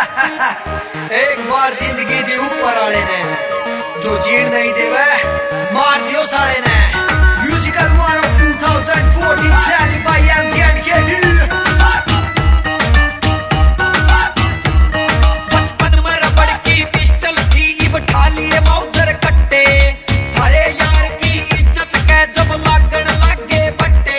एक बार जिंदगी दी ऊपर आले ने जो जीण नहीं देवे मार दियो साले ने। म्यूजिकल वन ऑफ 2014 चैली बाय MKD। बचपन में रबड़ की पिस्टल थी इब ठा लिए माउजर कट्टे। हरे यार की इज्जत के जब लागण लागे बट्टे।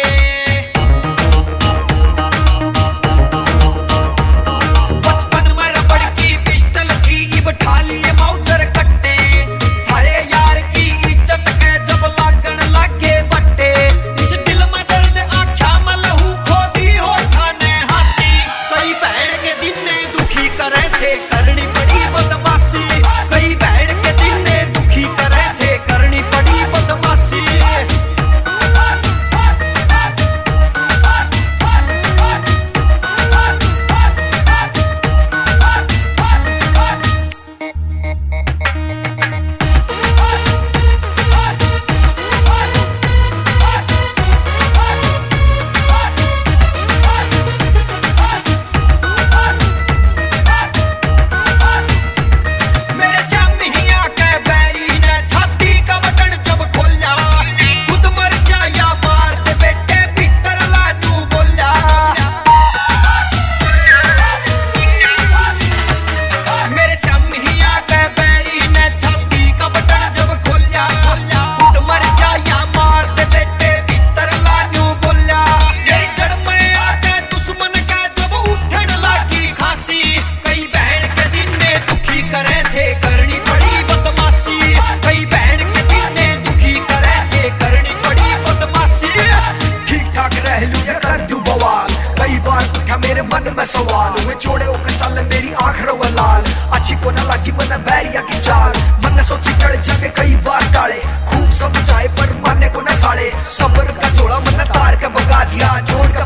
बचपन में रबड़ की पिस्टल थी इब ठा लिए माउजर कट्टे। हरे यार की इज्जत के जब लागण लागे बट्टे। इस दिल में दर्द आँखा में लहू खोदी होठाने हाथी। कई बहन के दिन ने दुखी करे थे करनी पड़ी बदमाशी। कई बहन के दिन ने दुखी करे थे करनी पड़ी बदमाशी। मेरे सामने ही आके बैरी ने छाती का बटन जब खोला। खुद मर जा या मार दे बेटे भीतर लानू बोला। मेरे सामने ही आके बैरी ने छाती का बटन जब खोला। खुद मर जा या मार दे बेटे भीतर लानू बोला। मेरी जड़ में आके दुश्मन का जब उठन लागी खांसी। कई बहन के दिन ने दुखी करे थे करनी पड़ी बदमाशी। कई बहन के दिन ने दुखी करे थे करनी पड़ी बदमाशी। ठीक ठाक रह लूं या कर दूं बवाल। कई बार उठा मेरे मन में सवाल। हुए छोड़े होकर चल मेरी आंख रवा लाल। अच्छी को न लागी मन बैरिया की चाल। मन सोची टड़ जाके कई बार टाले। खूब समझाए पर माने को न साड़े। सब्र का जोड़ा मन तार के भगा दिया। जोड़ का